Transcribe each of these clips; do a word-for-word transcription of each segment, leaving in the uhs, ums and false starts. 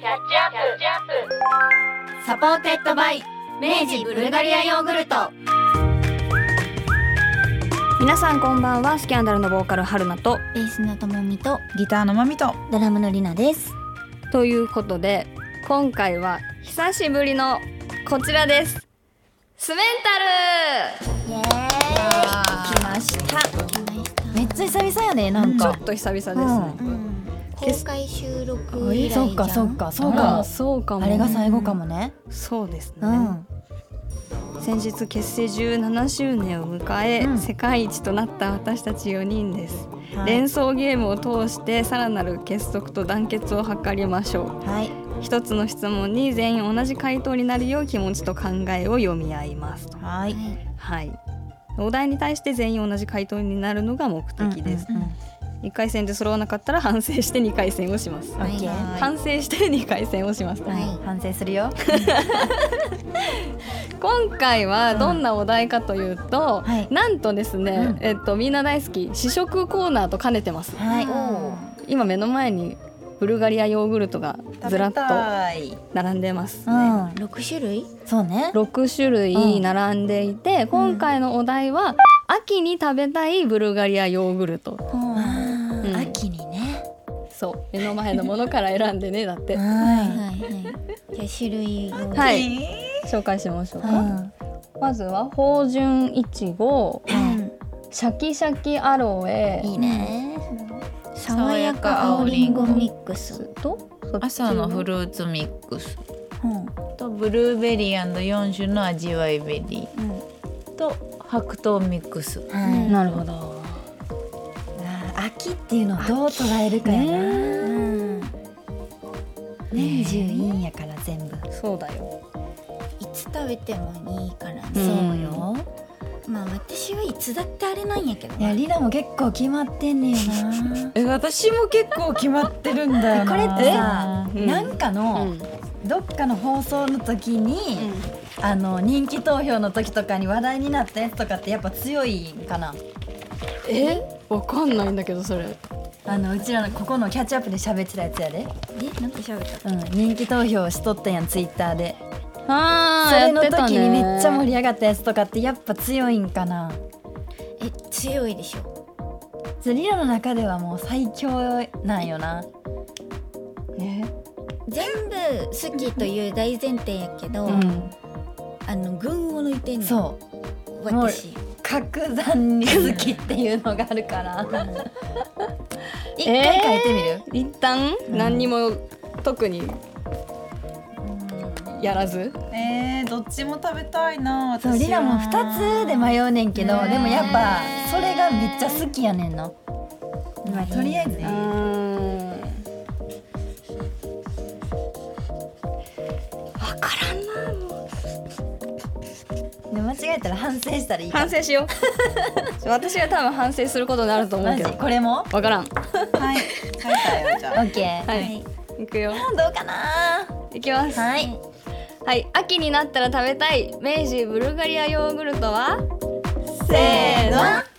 サポーテッドバイ明治ブルガリアヨーグルト。 皆さんこんばんは。スキャンダルのボーカル春菜とベースのともみとギターのまみとドラムのりなです。 ということで今回は久しぶりのこちらです。スメンタル。 イエーイ。来ました。来ました。めっちゃ久々やね。なんかちょっと久々ですね、 うんうん、公開収録以来じゃん。 そっかそっかそうかも、 そうかも。 あれが最後かもね。 そうですね、 うん、 先日結成じゅうななしゅうねんを迎え、うん、世界一となった私たちよにんです、はい、連想ゲームを通してさらなる結束と団結を図りましょう、はい、一つの質問に全員同じ回答になるよう気持ちと考えを読み合います。はい、はい、お題に対して全員同じ回答になるのが目的です、うんうんうん、いっかい戦で揃わなかったら反省してにかい戦をします、はい、反省してにかい戦をします、はい、 反省するよ今回はどんなお題かというと、うんはい、なんとですね、うんえっと、みんな大好き試食コーナーと兼ねてます、はい、今目の前にブルガリアヨーグルトがずらっと並んでますね、うん、 ろくしゅるい。 そうね、 ろくしゅるい並んでいて、うん、今回のお題は秋に食べたいブルガリアヨーグルト、うんうん、秋にね、 そう目の前のものから選んでねだってはいはいはい。じゃあ種類を、 はい、紹介しましょうか、うん、まずは芳醇いちご、うん、シャキシャキアロエ、 いいね、爽やか青りんごミックスと朝のフルーツミックス、うん、とブルーベリー よん種の味わいベリー、うん、と白桃ミックス、 うん、なるほど。 秋っていうのをどう捉えるかやな、うん、年中いいんやから全部。 そうだよ、 いつ食べてもいいからね、 うん、そうよ。 まあ私はいつだってあれなんやけど、 いやリナも結構決まってんねやなえ私も結構決まってるんだよな。 これってさ、うん、なんかの、うん、どっかの放送の時に、うん、あの人気投票の時とかに話題になったやつとかってやっぱ強いんかな。 えわかんないんだけどそれあのうちらのここのキャッチアップで喋ってたやつやで。 えなんか喋った、 うん、人気投票しとったやんツイッターで。 あそれの時にめっちゃ盛り上がったやつとかってやっぱ強いんかな。 え強いでしょ。 リラの中ではもう最強なんよな。 え全部好きという大前提やけど、うん、あの群を抜いてんの。そう私格段に好きっていうのがあるから一回書いてみる、 えー、一旦、うん、何にも特にやらず、 えー、どっちも食べたいな私は。 そうリナもふたつで迷うねんけど、でもやっぱそれがめっちゃ好きやねんの、まあ、とりあえずね、うーん分からんな。もうで間違えたら反省したらいいか。 反省しよう私が多分反省することになると思うけど。 これも分からん。 はい書いたよじゃあ。 OK、 はい、はい、いくよ。 どうかな。 いきます。はいはい、秋になったら食べたい明治ブルガリアヨーグルトはせーの、えい、あ、や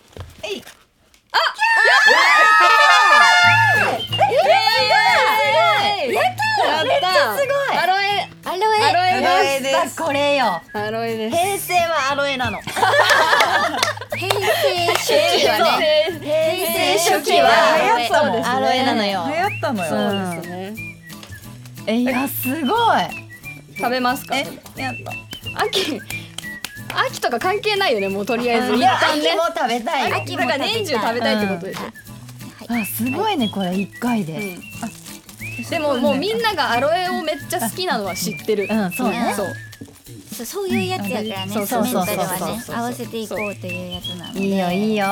っためっちゃすごい。アロエアロエアロエです。 これよ、 アロエです。 平成はアロエなの平成初期はね平成初期は流行ったもん、 アロエなのよ。 流行ったのよ。 そうですね。 えいやすごい。 食べますか。 えやった。 秋秋とか関係ないよね。もうとりあえず一旦ね。 秋も食べたい。 秋だから年中食べたいってことでしょ、 うん、あすごいねこれいっかいで、うん、あでももうみんながアロエをめっちゃ好きなのは知ってる。 うんそうね。 そうそうそういうやつやからね。 そうそうそうそうメンタルはね合わせていこうというやつなので。 いいよいいよ。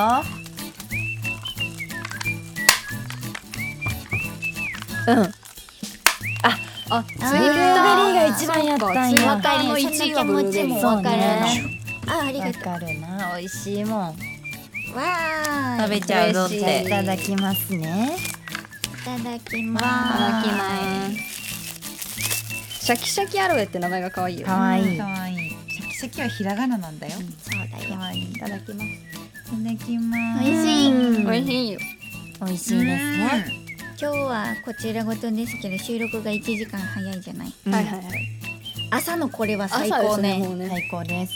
うんあ、ブルーベリーが一番やったんや。 わかる。のいちいはブルーベリー。 そうね。あ、ありがとう。 わかるな、美味しいもん。 わー。 食べちゃうぞって。 いただきますね。 いただきます。 いただきます。シャキシャキアロエって名前が可愛いよ。 可愛い。 可愛い。シャキシャキはひらがななんだよ。 そうだよ。 可愛い。 いただきます。 いただきます。 美味しい。 美味しいよ。 美味しいですね。 今日はこちらごとですけど収録がいちじかん早いじゃない、 はいはいはい。 朝のこれは最高ね。 朝ですねもうね。 最高です。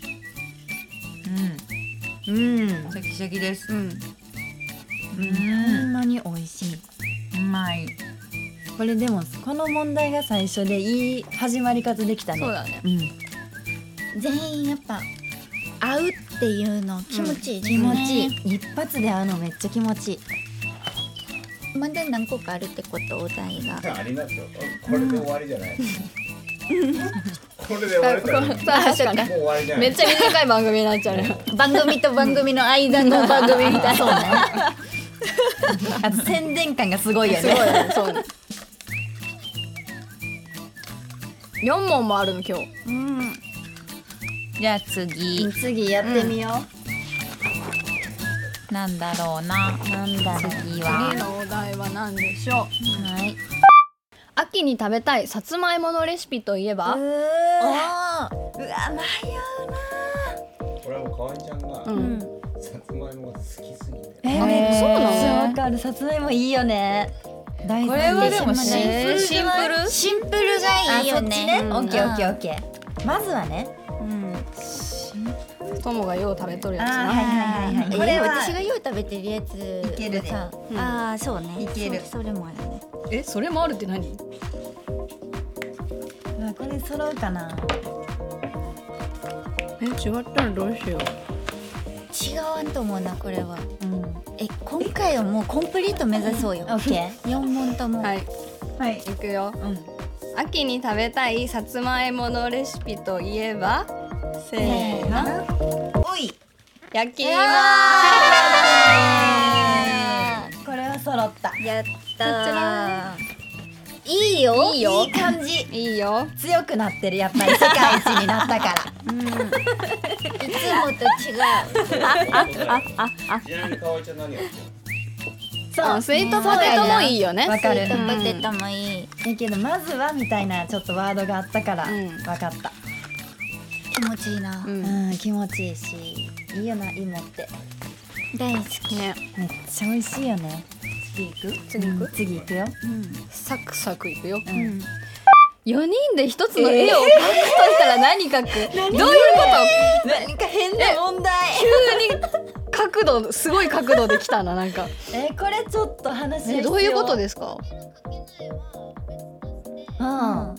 うんうん。 シャキシャキです。 うん。 ほんまに美味しい。 うまい。 これでもこの問題が最初でいい始まり方できたね。 そうだね。 うん。 全員やっぱ会うっていうの気持ちいいですね、 気持ちいい。一発で会うのめっちゃ気持ちいい。 まだ何個かあるってことお題が。 ありますよ。これで終わりじゃない。これで終わりじゃない。もう確かに終わりじゃない。 めっちゃ短い番組になっちゃうね。 番組と番組の間の番組みたいな。 そうね。あと宣伝感がすごいよすごいね。 ね。そうね。四問もあるの今日。 うん。 じゃあ次次やってみよなんだろうな。 う。なんだろう。 次は次のお題は何でしょう。 はい。 秋に食べたいさつまいものレシピといえば。 うーあうわ迷うな。 これはもうかわいちゃんがうん。 さつまいもが好きすぎて。 えへーめっちそうなのゃわかる。さつまいもいいよね。大好き。 これはでもシシンプルシンプル。 シンプルがいいよね。 あそっちね。 うんオッケーオッケーオッケー。まずはね。 うん。 ともがよう食べとるやつな。 あーはいはいはいはい。 えこれは私がよう食べてるやついけるでさ、 うんああそうね。 いけるそそれもあるね。 え、それもあるって何？ うわこれ揃うかな。 え、違ったらどうしよ違わんと思うなこれは。 うん。 え今回はもうコンプリート目指そうよ。 オッケー。 四問とも。 う。はい、 はい。 いくよ。 うん。 秋に食べたいさつまいものレシピといえば、せせーーの、 の。 おい。 焼き芋。 これは揃った。 やったー。いいよ。 いいよいい感じ。 いいよ。 強くなってるやっぱり世界一になったから。 うん。いつもと違う。 ちなみにかわいちゃん何やってんの？ そう。 あ、スイートポテトもいいよね。 わかるスイートポテトもいい。 だけどまずはみたいなちょっとワードがあったからうん分かった。 気持ちいいな。 うん。 うん気持ちいいしいいよな芋って大好き。 ね、 めっちゃ美味しいよね。次行く？ 次行くうん次行くよ。 うん。 サクサクいくよ。 ううんん。 四人で一つの絵を描くとしたら何描く？どういうこと？ 何か変な問題。 急に角度すごい角度できたななんか。 えこれちょっと話が必要。 え、どういうことですか？ うん。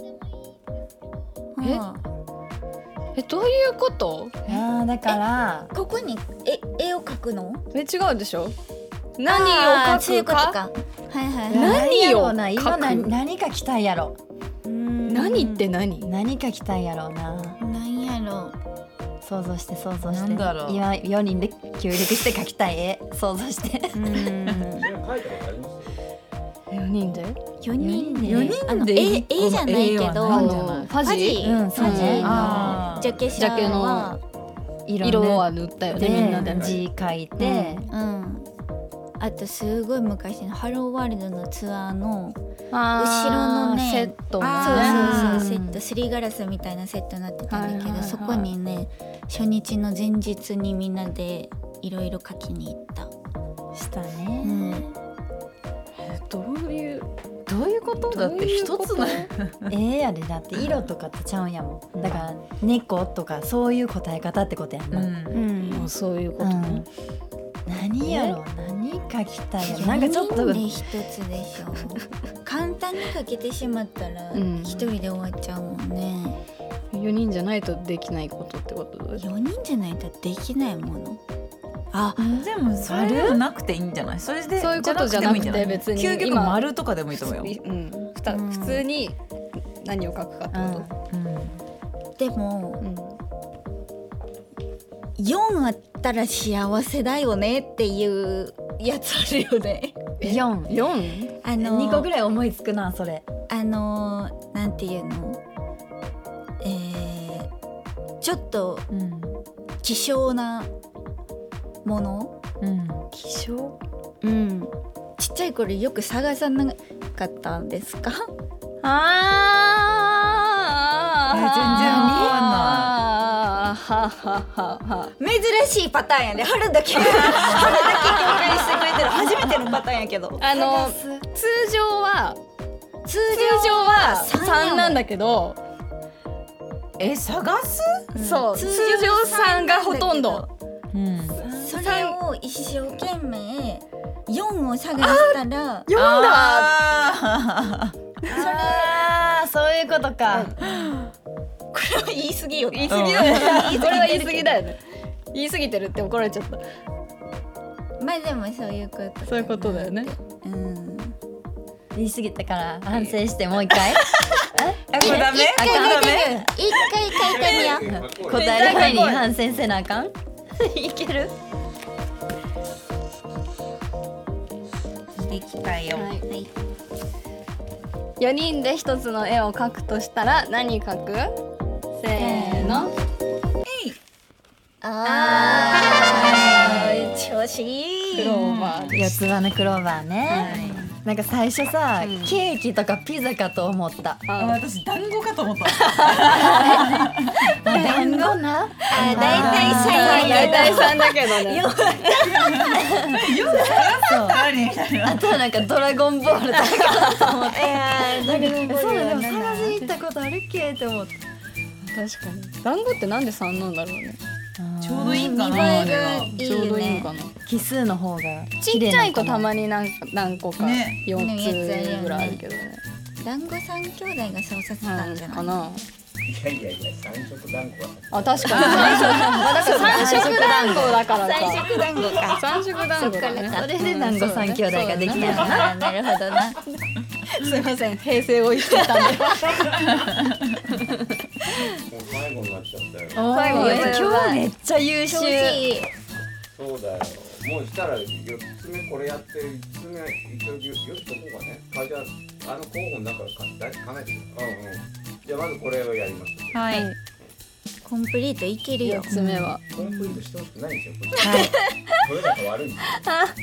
ええ、どういうこと？ あーだからここに絵絵を描くの？ え、違うでしょ？何あーそういうを描くか？ ことか。はいはいはい。 何やろうなを今何描く何か来たんやろ。 何って何？ 何か来たんやろうな。 なんやろ想像して想像して。 なんだろう今よにんで協力して描きたい絵想像して。 う。うん。 ちなみに書いたことあります？ 四人で？ 四人で。 四あの絵絵じゃないけど。 絵はないんじゃないファジ？ うんファジうんのジャケ写ジャケのは。 色は塗ったよね、みんなで。 字書いて、 うん。あとすごい昔のハローワールドのツアーのあー後ろのねセットもね。 そうそうそうセットすりガラスみたいなセットになってたんだけど、 はいはいはいそこにね初日の前日にみんなでいろいろ書きに行った。 したうね。 ん。 え、どういうどういうことだって一つのええやでだって色とかってちゃうんやもん。だから猫とかそういう答え方ってことやんな。 うんうん。 あ、そういうことねうん。何やろ何書きたいやろなんかちょっとよにんで一つでしょ簡単に書けてしまったらうん一人で終わっちゃうもんね。 四人じゃないとできないことってことだよ。 よにんじゃないとできないもの。あ、 でもそれでもなくていいんじゃない？それでそういうことじゃなくてじゃなくてもいいん別にじゃない？究極今丸とかでもいいと思うよ。 うん、ふたうん普通に何を書くかってこうんでもと。うん。 よんあったら幸せだよねっていうやつあるよね。 四四？ あの二個ぐらい思いつくなそれ。 あのなんていうの、えー、ちょっとうん希少なもの、 うん。 希少？ うん、ちっちゃい頃よく探さなかったんですか？ あえ全然わかんないあーはははは。 珍しいパターンやで、春だけ春だけ共感してくれてる初めてのパターンやけど。 あの探す通常は通通常はさんなんだけど、 え探す？ そう通常さんがほとんど。 うん、 それを一生懸命よんを探したら読んだ。 ああそういうことか。 これは言い過ぎよ。 言い過ぎだよね。これは言い過ぎだよね。言い過ぎてるって怒られちゃった。 まあでもそういうこと。 そういうことだよね。 うん。 言い過ぎたから反省してもう一回。 あ、これダメ？ あ、これダメ？ 一回書いてみよう。 答える前に反省せなあかん。いける？ できたよ。 はい。よにんで一つの絵を描くとしたら何描く？せーの。 あー、調子いい。 クローバーです。 四つ葉のクローバーね。なんか最初さ、 うんケーキとかピザかと思った。 あ、私団子かと思った。 団子な。 あ、だいたいさんや大体さんだけどね。 何？ あとはなんかドラゴンボールとかかと思って。 あ、ドラゴンボールそうだ、でもは探しに行ったことあるっけって思って。 確かに。団子ってなんでさんなんだろうね。 ちょうどいいかな。 見栄えがあれいいちょうどいいのね。 かな。 奇数の方がちっちゃいとたにまになんか何個かねよっつぐらいあるけどね。 団子三兄弟がそうさせたんじゃない？ かな。 いやいやいや、三色団子は。 あ、確かに。まあだから三色団子だからか。 三色団子か。 三色団子だね。 そっそれで団子三兄弟ができたのな。 あー、なるほどな。 すいません、平成を生きてたんで。 もう最後になっちゃったよ。 最後やばい今日めっちゃ優秀。 調子いい。 そうだよ。もうしたら四つ目これやって五つ目一応よしとこうかね。あ、じゃああの候補の中から考えてみる。うんうん。じゃあまずこれをやります。 はい。 コンプリートいけるよ四。つ目は。 コンプリートしてほしくないんですよ。これ。はい。これだと悪いんですよ。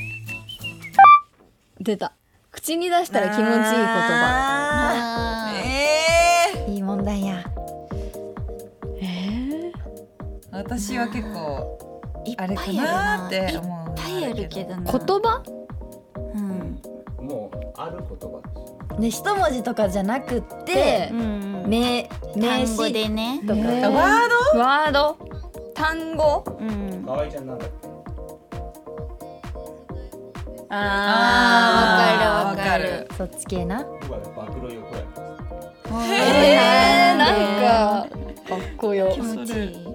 出た。口に出したら気持ちいい言葉。 ああええーいい問題や。 えー、 私は結構ー、いっぱあれかいあなーるな。いっって思う。 ぱいあるけどな。 言葉？ うん。 もうある言葉です。 で一文字とかじゃなくってでうん。 名名単語詞でね。 とか。 えーあ、ワード？ ワード？単語？ うん。 河合ちゃんなんだっけ。 あーわかるわかる。 そっち系な。 僕はね暴露横や。 えー、なんかかっこよ。 気持ちいい。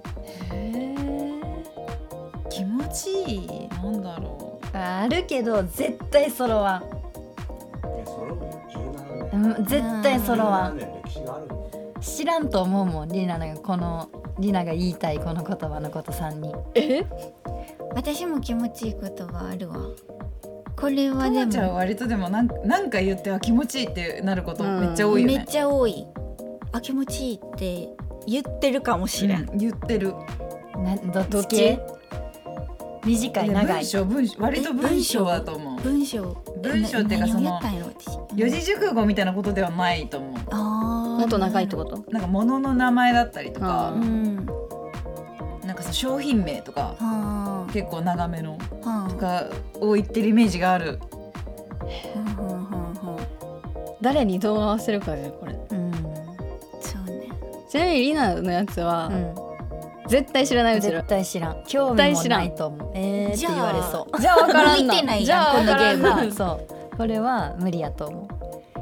気持ちいい。なんだろあるけど絶対揃わん。 え、それも十七年。 うん絶対揃わん。 十七年歴史があるんです。 知らんと思うもん。リナがこのリナが言いたいこの言葉のことさんに。 え？ 私も気持ちいい言葉あるわ。これう。 はでともちゃんはも割とでもなんなんか言っては気持ちいいってなることめっちゃ多いよね。 めっちゃ多い。あ、気持ちいいって言ってるかもしれん。 うん言ってる。 などっち系？短い長い。 文章文章割と文章だと思う。 文章。 文章っていうかその何をやったんやろ私。 四字熟語みたいなことではないと思う。 ああ。 もっと長いってこと？ なんか物の名前だったりとかあう、ん。 なんかさ商品名とかはあ。 結構長めのはあ。 とかを言ってるイメージがある。 はあはあは誰にどう合わせるかねこれ。 うん。 あ。そうね。 ちなみにリナのやつは、 うん。 絶対知らないうちら絶。対知らん。興味もないと思う。えーってじゃあ言われそう。 じゃあ分からんな。 向いてないやんじゃあ分からんな。 そう。これは無理やと思う。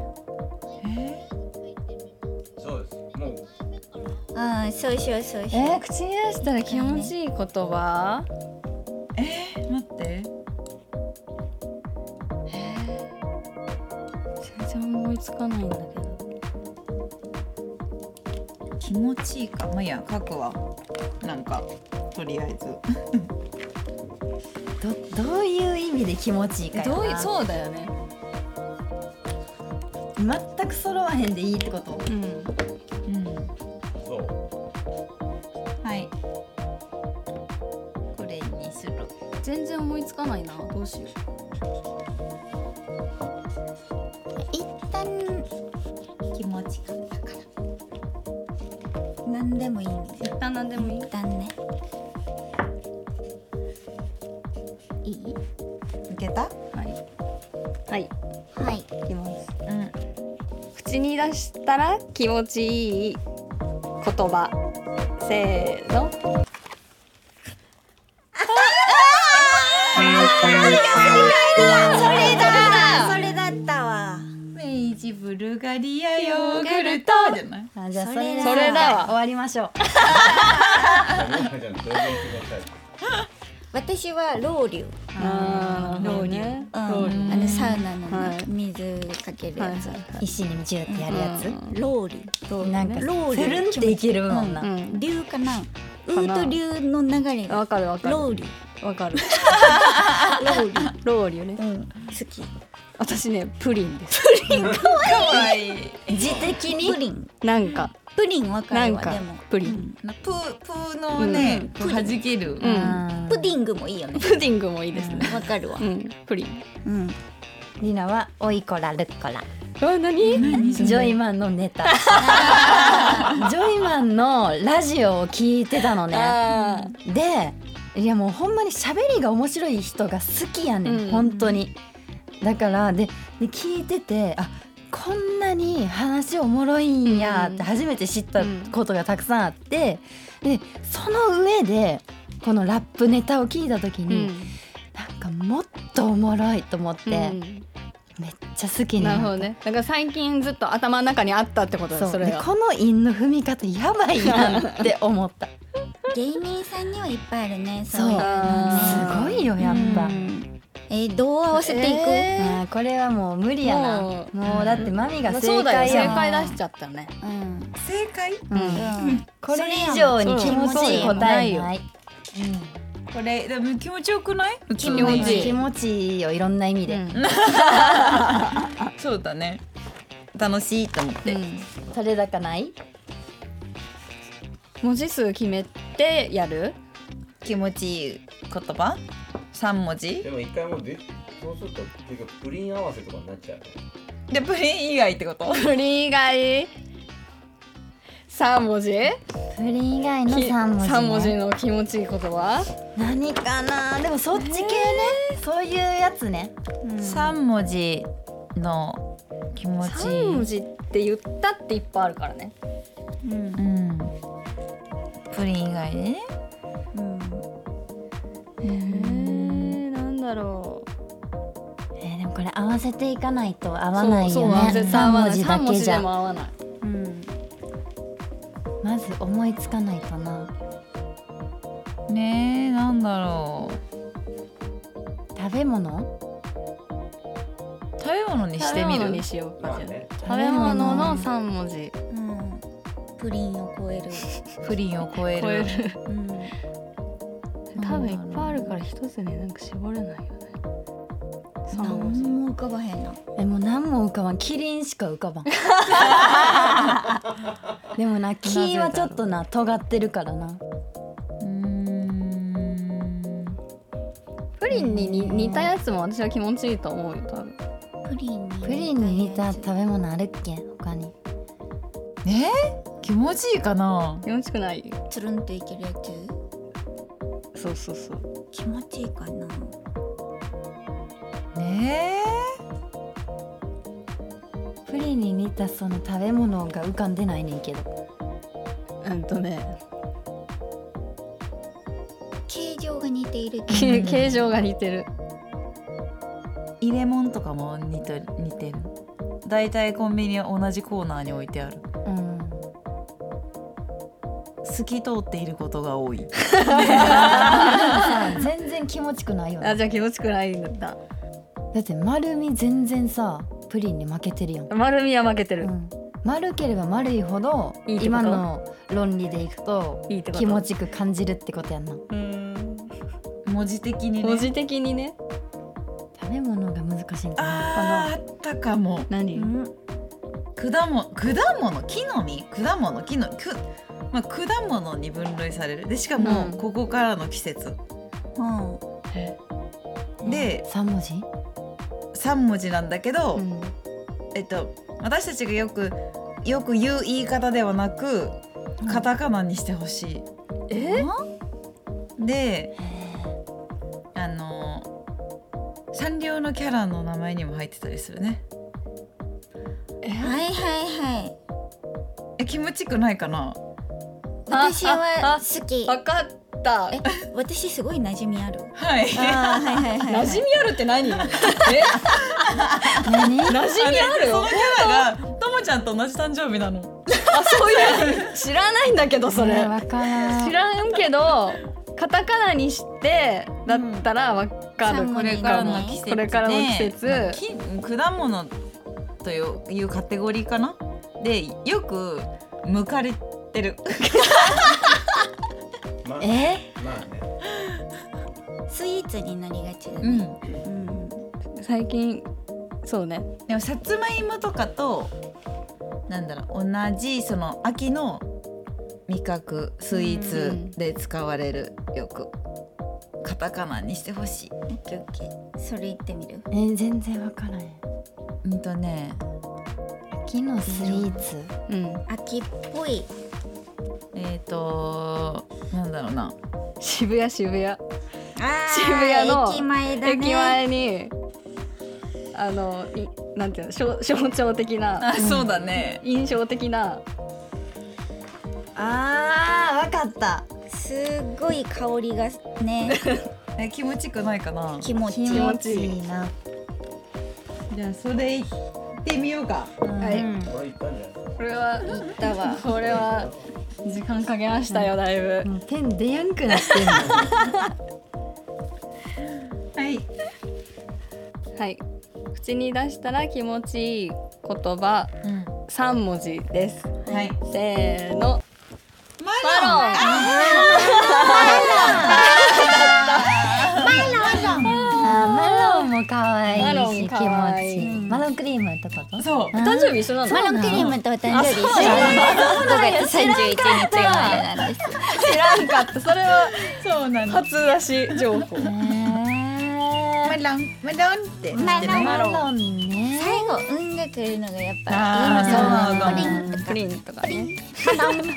そうです。もうああ、そうしようそうしよう。 えー、口に出したら気持ちいい言葉？ えー、待って。 全然思いつかないんだけど。 気持ちいいか。まあいいや書くわ。なんかとりあえず。 どどういう意味で気持ちいいかやな。 どういうそうだよね。 全く揃わへんでいいってこと。 うん。 うん。 そう。 はい。これにする。 全然思いつかないな。どうしよ一旦気持ちかったから。 何でもいいんですう。 よ。 一旦なんでもいい。 一旦ね。いい？ いけた？ はい。はい。 は口に出したら気持ちいい言葉。せーの。 それだそれだったわ。 明治ブルガリアヨーグルトじゃない？ あ、じゃあそそれだれそれだわ。 終わりましょう。 私はロウリュ。 あーロウリュね。 うんロウリュあのサウナのね、 はい水かけるやつ。 石にジューってやるやつ。 ロウリュ。 なんかロウリュつるんっていけるもんな。 うん流かな。ウかなーと流の流れが。 わかるわかるロウリュ。 わかる。ロウリュロウリュね。 うん、好き。 私ねプリンです。 かわいい。 自的にプリン。 なんかプリンわかなんかるわでも。 プリン。 プープーのね、こう弾ける。 うんプディングもいいよね。 プディングもいいですね。 わかるわう。んプリン。 うん。 リナはおいこらルッコラ。 あ何？ ジョイマンのネタ。ジョイマンのラジオを聞いてたのね。 あで、いやもうほんまに喋りが面白い人が好きやねん、 うん本当に。だからでで聞いてて、あ、こんなに話おもろいんやって初めて知ったことがたくさんあって、でその上でこのラップネタを聞いた時ーに、なんかもっとおもろいと思って、 うんめっちゃ好きになった。 なるほどね。だから最近ずっと頭の中にあったってことだ。 そうそれが。 でこの韻の踏み方やばいなって思った芸人さんにはいっぱいあるね。 そそうういうのね。 すごいよやっぱ、 うんえー、どう合わせていく？ えあーこれはもう無理やな。 ももうだってマミがまあ正そうだよ。正解やもん。 解出しちゃったね。 うん。 正解？ うんうん。 これ以上に気持ちいい答えない。 これでも気持ちよくない？ 気持ちいい気持ちいいよ、いろんな意味で。 うんそうだね。楽しいと思って。 取れ高ない？ 文字数決めてやる？ 気持ちいい言葉？三文字？ でも一回もでそうすると結局プリン合わせとかになっちゃうね。 でプリン以外ってこと？ プリン以外三文字？ プリン以外の三文字、ね。 三文字の気持ちいい言葉？ 何かな。でもそっち系ね。そういうやつね。 三文字の気持ちいい。 三文字って言ったっていっぱいあるからね。 うん。 うん。プリン以外でね。 うん。 えー、なんだろう。 えー、でもこれ合わせていかないと合わないそうよね。 そう絶対合三わない。 文字だ三文字でけじゃも合わない。 うん。 まず思いつかないとな。 ねえ、なんだろう。 食べ物？ 食べ物にしてみる。 食べ物にしようか。じゃあまあね。 食べ物の三文字。 うん。プリンを超える。 プリンを超える。 超える。 うん。 多分いっぱいあるから一つになんか絞れないよね。三文字。 何も浮かばへんな。 え、もう何も浮かばん。キリンしか浮かばん。でもな、キはちょっとな尖ってるからな。 うーん。 プリンにに似たやつも私は気持ちいいと思うよ。多分。 プリンに。 プリンに似た食べ物あるっけ他に。 えー、気持ちいいかな。 気持ちくない？ つるんといけるやつ。 そうそうそう。 気持ちいいかな。 ねプリンに似たその食べ物が浮かんでないねんけど。 うんとね、 形状が似ている。 形形状が似てる。 え。入れ物とかも似てる似てる。だいたいコンビニは同じコーナーに置いてある。 うん。 透き通っていることが多い。 さ全然気持ちくないよね。 あ、じゃあ気持ちくないんだった。 だって丸み全然さプリンに負けてるやん。 丸みは負けてる。 うん、丸ければ丸いほどいいってこと今の論理でいくといいってこと気持ちく感じるってことやんな。 うん。 文字的にね。 文字的にね。 食べ物が難しいんかな。 あーあったかも。 何？ 果物果物木の実果物木のく、まあ、果物に分類される。でしかも、 うんここからの季節うん。 でさん文字？ さん文字なんだけど、 うん。 えっと私たちがよくよく言う言い方ではなくカタカナにしてほしい。 え？ であのサンリオのキャラの名前にも入ってたりするね。 はいはいはい。 え気持ちくないかな。 私は好き。 わかった。 え私すごい馴染みある。 はい。 あはいはいはい。 馴染みあるって何？え何？ 馴染みあるよ。 そのキャラがともちゃんと同じ誕生日なの。 あそういう知らないんだけどそれ。 わからん。 知らんけどカタカナにしてだったらわかる。 これからの季節で。 これからの季節。 果物というカテゴリーかな。でよく向かれてる。 まあ、 えまあね。 スイーツになりがちだうん。 ね。うん。 最近そうね。 でもさつまいもとかとなんだろう同じその秋の味覚スイーツで使われるよくカタカナにしてほしい。 オッケーオッケー。それ言ってみる。 えー、全然わからん。 うんとね秋のスイーツ。 うん。 秋っぽい。 えっ、ー、となんだろうな渋谷渋谷。 あ渋谷の駅前だね。 駅前にあのいなんていうの象象徴的な。 あ、そうだね。 印象的な。 あーわかった。 すごい香りがね。 え気持ちくないかな。 気持ちいい。 気持ちいいな。 じゃあそれ行ってみようか。 はい。 これ言ったんじゃない。 これは言ったわ。 これは時間かけましたよだいぶ。 もうペン出やんくなってんの。 はいはい。口に出したら気持ちいい言葉うん三文字です。 はいせーの。 ママロン。 あーマロンも可愛マロンいし気可愛い持ちいい。マロンクリームってこと？ そう誕生日一緒なの？ マロンクリームとお誕生日一緒ごがつさんじゅういちにち生まれなんです。 知らんかった。それはそうなの。 初出し情報。 マロンマロンってマロンマロンね。 最後運が来るのがやっぱあーいいのかな。 プリンとかね。 マロン。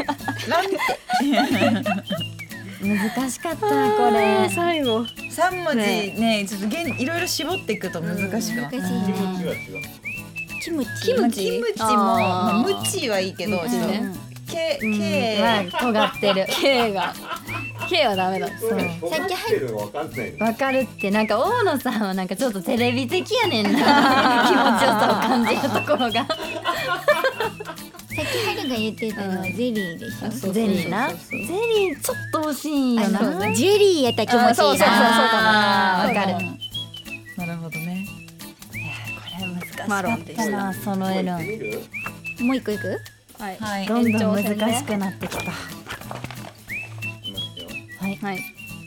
難しかったなこれ。 最後。 三文字ねちょっとげんいろいろ絞っていくと難しくなる。 難しい気持ね。 ちが違う。 キムチ。 キムチキムチもあーまあムチはいいけどちょっとねけうんけは尖ってる。 K が K はダメだ。 それ尖ってるのわかんないよ。 わかるってなんか大野さんはなんかちょっとテレビ的やねんな。気持ちよさを感じるところが。 さっきハルが言ってたのはゼリーでしょ。 そうゼリーな。ゼリーちょっと欲しいんよな。 あのジェリーやったら気持ちいいな。 あそうそうそうそうあーわかる。 なるほどね。 これ難しかマロンでしたったな揃えるん。 もう行ってみる？ もう一個いく？ はい。 はいどんどん難延長戦ねしくなってきた。 いきますよ。 はい。 はい。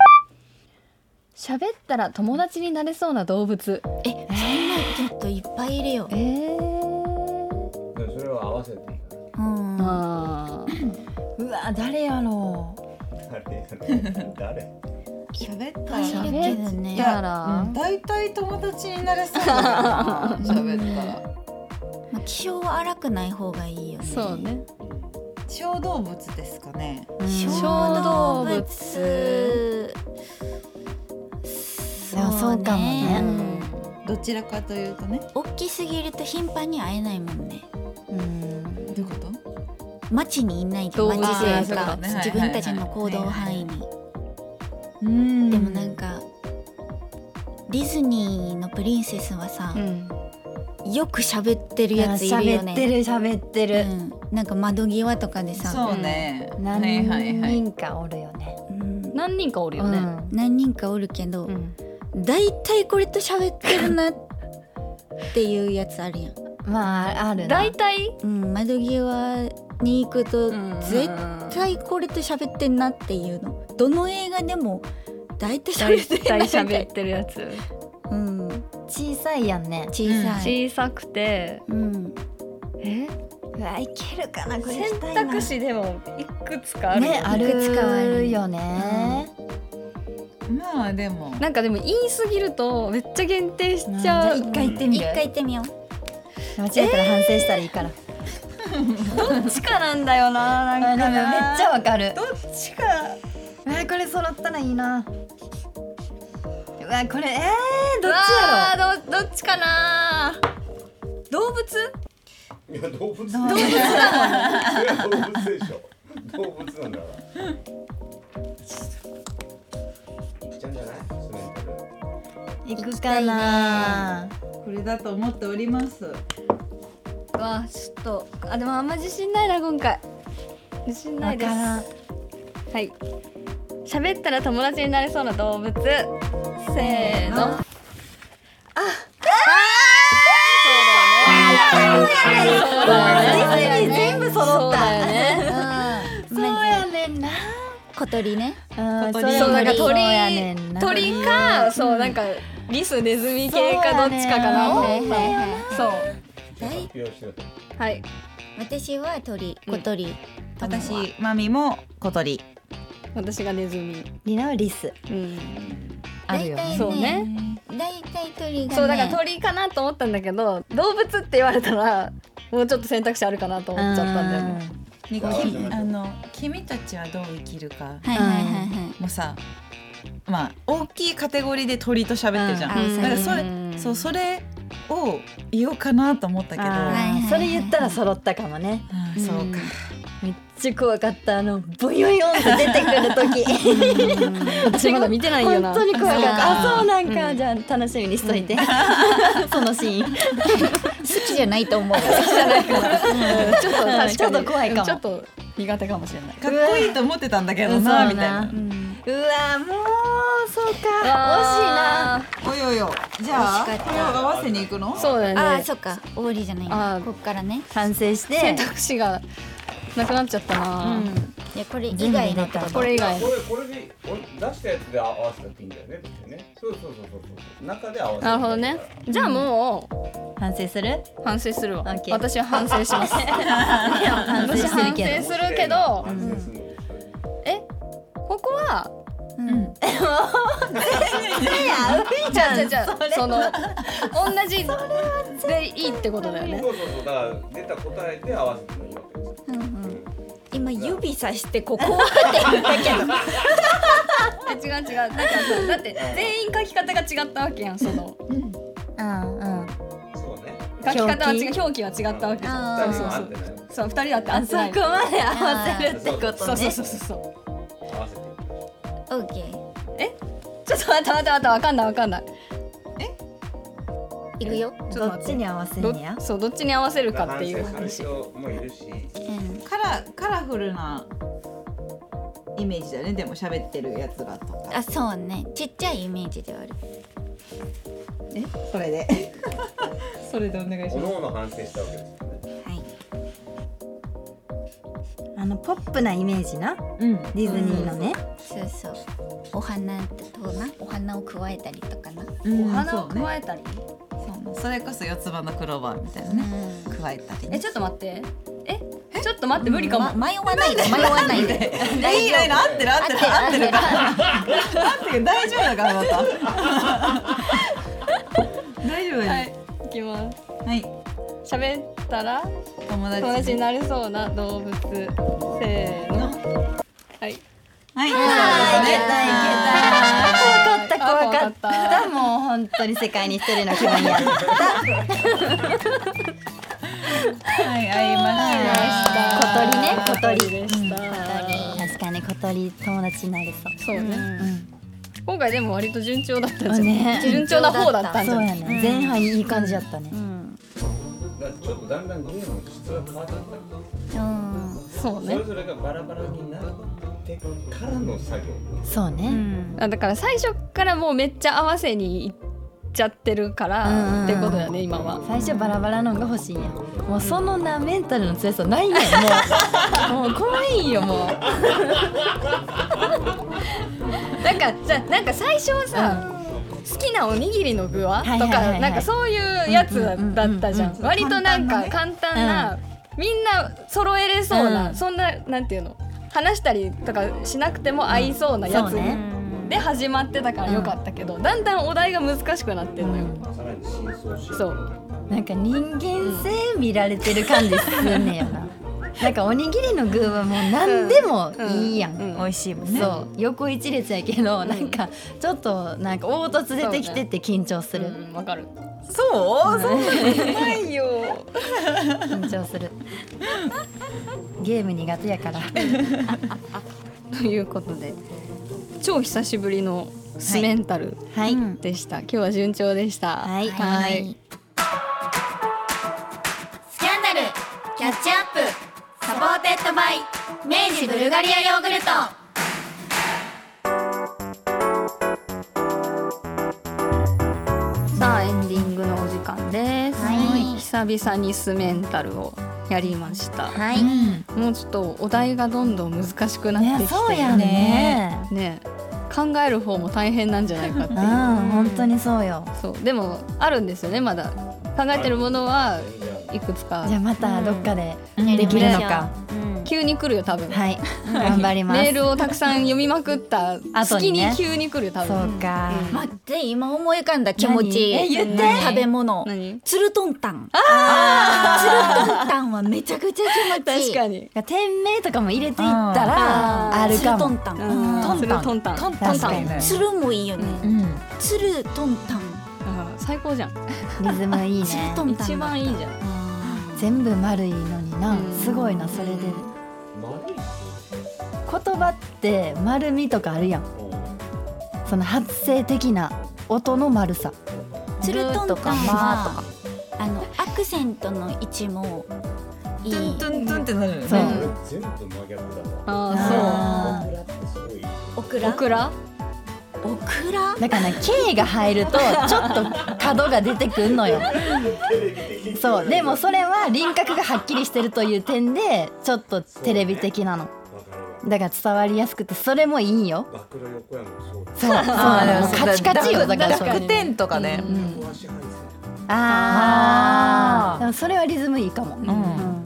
喋ったら友達になれそうな動物。 え、そんなちょっといっぱいいるよえ。ー。 でもそれを合わせていいかうん。 あうわ誰やろな。誰？誰？ 喋ったいっぱいいるけどー。 ね。 だから。 だいたい友達になれそうだな。喋ったら。 まあ気性は荒くない方がいいよね。 そうね。 小動物ですかね。 小小動動物。 物でもそうかもねうんどちらかというとね。 大きすぎると頻繁に会えないもんね。 う。うん。 どういうこと？ 街にいないと動物街というかあーそうだね自分たちの行動範囲に。 うんでもなんかディズニーのプリンセスはさう、ん。 よく喋ってるやついるよね。 喋ってる喋ってる。 うん、なんか窓際とかでさ、 そうね。 何はいはいはい。 人かおるよね。 うん何人かおるよね。 うん何人かおるけど、 うん。 だいたいこれと喋ってるなっていうやつあるやん。 まああるな。 大体。 うん、窓際に行くとうん絶対これと喋ってんなっていうの。どの映画でもだいたい喋って大るな体喋ってるやつ。 うん、 小さいやんね。 小さい。 小さくて。 うん、 え？ うわいけるかなこれ選したいな。 択肢でもいくつかある。 ねあいくつかはあるるよね。 まあでも。 なんかでも言い過ぎるとめっちゃ限定しちじゃあゃう。 一回言ってみる。 一回行ってみよう。 間違えたら反省したらいいから。 どっちかなんだよな。 あなんかでもめっなちゃわかる。 どっちか。 えー、これ揃ったらいいな。うわこれえー、どっちやろ。 うわーどどっちかな。動物？ いいや動物動物それは動物でしょ。動物なんだからいっちゃうんじゃない？スメンタル行くかな。 これだと思っております。 わちょっとあでもあんま自信ないな今回。自信ないです。 わからん。 はい。喋ったら友達になれそうな動物。せーの。あ。そうだよね。 全部揃った。 そうだよね。 そうやねんな。 小鳥ね。 うん小鳥そうなんかそう鳥やねんな。 鳥かそうなんかリスネズミ系かどっちかかなと思った。そう。 大発表してた。 はい。 私は鳥、小鳥。 私マミも小鳥。 私がネズミ。 リナはリス。 うん。 あるよね。 そうね。 大体鳥がね。 そうだから鳥かなと思ったんだけど動物って言われたらもうちょっと選択肢あるかなと思っちゃったんだよね。 ね、 あきあの君たちはどう生きるか。 はいはいはいはい。 もうさ、まあ大きいカテゴリーで鳥と喋ってるじゃん。 うんだからそれ、 うんそうそれを言おうかなと思ったけど、 あはいはいはいーそれ言ったら揃ったかもね。 あーそうか。 めっちゃ怖かったあのボヨヨンって出てくる時。 私まだ見てないよな。 本当に怖かった。 ああそうなんか、じゃあ楽しみにしといて。そのシーン。 好きじゃないと思う。 ちょっと確かにちょっと怖いかもちょっと苦手かもしれない。 かっこいいと思ってたんだけどうんなそうなみたいな。 うわもうそうかあおよよ、じゃあ惜しかったこれを合わせに行くの？ そうだよね。 ああ、そっか。終わりじゃないあーの。こっからね。 惜しいな。反省して選択肢がなくなっちゃったな。 うん。いや、これ以外のってこと。 これ以外これこれでお出したやつで合わせたっていいんだよね。別にね。そうそうそうそうそう。中で合わせる。 なるほどね。じゃあも反省する？ う反省するわ。 オッケー私は反省します。 反省私反してるけど。 省するけど、 反省するのえここはうん。 じゃあじゃあじゃあその同じでいいってことだよね。 そうそうそう。だから出た答えで合わせてもいいわけですよ。 うんうん今指さしてここって言ったけど。 え違う違う。だからさだって全員書き方が違ったわけやんそのうんうん。 そうね。 書き方は違う表記は違ったわけじゃん。 あーそうそうそう二人は合ってないわけ。 そう二人だって合あってない。 そこまで合わせるってことそうそうね。 そうそうそう。 合わせて。 オッケー。 ちょっと待って待って待ってわかんないわかんない。 いくよ。 ちょどっっと待って。 ちに合わせどんねや。 そうどっちに合わせるかっていう反省話。 する人もいるし。 うん。 カラカラフルなイメージだね。でも喋ってるやつがとか。 あ、そうね。ちっちゃいイメージではある。 え、それで。それでお願いします。 おのおの反省したわけですよね。 はい。 あのポップなイメージな。 うん。 ディズニーのね。 そうそう。お花とな、お花を加えたりとかな。 うんお花をそうね加えたり。 そうねそれこそ四つ葉のクローバーみたいなね。加えたりね。 えちょっと待って。えちょっと待って無理かも。 ま迷わないで迷わないで。 いいよいいの合ってる合ってる合ってるから合ってる大丈夫だからまた大丈夫だよはい行きます。 はい喋ったら友達友達になれそうな動物せーの。はい。 はいあーいけたいけた。怖かった怖かっあ怖かったた。もう本当に世界に一人の気分になった。 はい会いま小鳥ね小鳥でした。 確かに小鳥友達になれそう。 そうね。 うん。 今回でも割と順調だったじゃん。 ね順調な方だったんじゃん。 そうやね。前半いい感じやったね。 うん。 だからちょっとだんだんゲームの質が変わってきた。 うん。 そうねそれ。ぞれがバラバラになってからの作業。 そうね。 あだから最初からもうめっちゃ合わせにいっちゃってるかうんらってことだよね今は。 最初バラバラのが欲しいんや。もうそのなメンタルの強さないねんもう。もう怖いよもう。 なんかじゃあなんか最初はさ、好きなおにぎりの具ははいはいとはいはいかなんかそういうやつだったじゃうんん。割となんか簡単な、みんな揃えれそうな、 うんそんななんていうの話したりとかしなくても合いそうなやつそうねで始まってたからよかったけど、だんだんお題が難しくなってんのよ。 さらに真相心。 そうなんか人間性見られてる感じすんねんよな。なんかおにぎりの具はもう何でもいいやん。 うんうん美味しいもんねそう横一列やけど、なんかちょっとなんか凹凸出てきてって緊張する。 うんわかる。 そうそんなことないよ緊張する。ゲーム苦手やから。 ということで超久しぶりのスメンタルでした、はい、今日は順調でした。 はい、はい、スキャンダルキャッチアップサポーテッドバイ明治ブルガリアヨーグルト。 さあエンディングのお時間です、はい、久々にスメンタルをやりました、はい、もうちょっとお題がどんどん難しくなってきて、ね、 そうやねね考える方も大変なんじゃないかっていう。 本当にそうよ。 そうでもあるんですよね、まだ考えてるものはいくつか。 じゃあまたどっかでできるのか、 うんうん、急に来るよ多分。 はい頑張ります。 メールをたくさん読みまくった隙に急に来るよ多分。 そうか、 うん、待って今思い浮かんだ気持ち。 え言って。 食べ物ツルトンタン。 あツルトンタンはめちゃくちゃ気持ちいい。 確かに店名とかも入れていったらあるかも。 ツルトンタン、 うん、ツルトンタントンタン確かにツルもいいよね、うん、ツルトンタン最高じゃん。 リズムいいね。 一番いいじゃん。 全部丸いのにな、すごいな。それで言葉って丸みとかあるやん。その発声的な音の丸さ。 ツルトンタンはあのアクセントの位置もいい。 トゥントゥントゥンってなるよね。 そう全部真逆だわ。 ああ、そう。オクラ。 オクラ。 オクラ。 だからね K が入るとちょっと角が出てくんのよ。そうでもそれは輪郭がはっきりしてるという点でちょっとテレビ的なの。だから伝わりやすくてそれもいいんよ。そうそうカチカチよ。だから濁点とかね、うん、 ああでもそれはリズムいいかも、うんうん、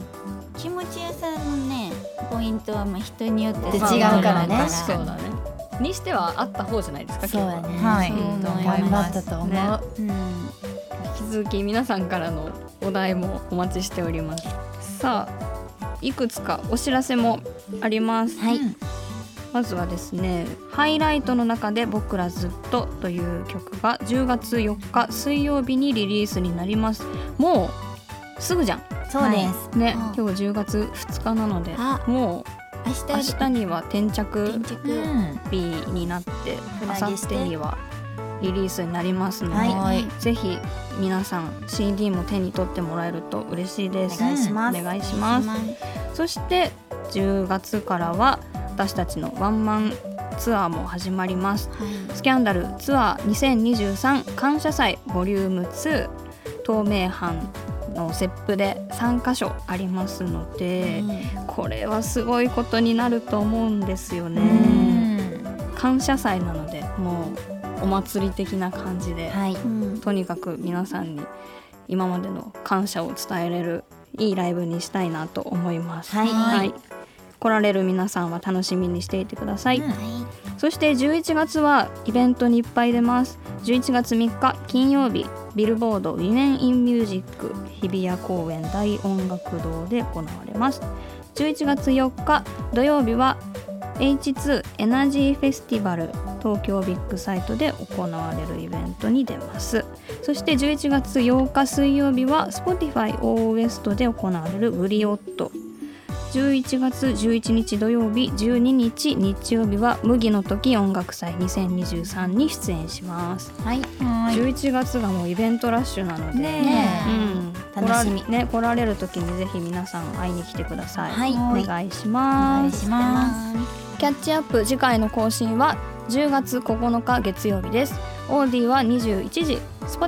気持ちよさのねポイントはまあ人によって違うからね。 そうだね。にしてはあった方じゃないですか。 そうやね。 はい。 頑張ったと思う、ねうん。 引き続き皆さんからのお題もお待ちしております。さあいくつかお知らせもあります。 はい。 まずはですね、ハイライトの中で僕らずっとという曲がじゅうがつよっか水曜日にリリースになります。もうすぐじゃん。 そうです。 ね、今日じゅうがつふつかなので、もう明日, 明日には転着日になって、あさってにはリリースになりますので、はい、ぜひ皆さん シーディー も手に取ってもらえると嬉しいです。 お願いします。 お願いします。そしてじゅうがつからは私たちのワンマンツアーも始まります、はい、スキャンダルツアーにせんにじゅうさん感謝祭ボリュームツー東名阪のセップでさんかしょありますので、うん、これはすごいことになると思うんですよね、うん、感謝祭なのでもうお祭り的な感じで、はい、とにかく皆さんに今までの感謝を伝えれるいいライブにしたいなと思います、はいはい、来られる皆さんは楽しみにしていてください、うん、そしてじゅういちがつはイベントにいっぱい出ます。じゅういちがつみっか金曜日ビルボード Women in Music 日比谷公園大音楽堂で行われます。じゅういちがつよっか土曜日は エイチツー エナジーフェスティバル東京ビッグサイトで行われるイベントに出ます。そしてじゅういちがつようか水曜日は Spotify オーウエストで行われるグリオット。じゅういちがつじゅういちにち土曜日じゅうににち日曜日は麦の時音楽祭にせんにじゅうさんに出演します、はい、じゅういちがつがもうイベントラッシュなので、ねうん、楽しみ、ね、来られる時にぜひ皆さん会いに来てください、はい、お願いします。お願いします。キャッチアップ次回の更新はじゅうがつここのか月曜日です。オーディはにじゅういちじ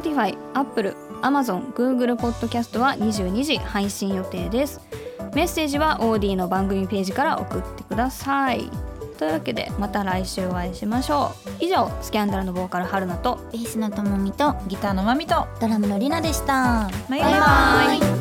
Spotify、Apple、Amazon、Google ポッドキャストはにじゅうにじ配信予定です。メッセージはオーディの番組ページから送ってください。というわけでまた来週お会いしましょう。以上スキャンダルのボーカル春菜とベースのともみとギターのまみとドラムのりなでした。 バイバイ。バイバイ。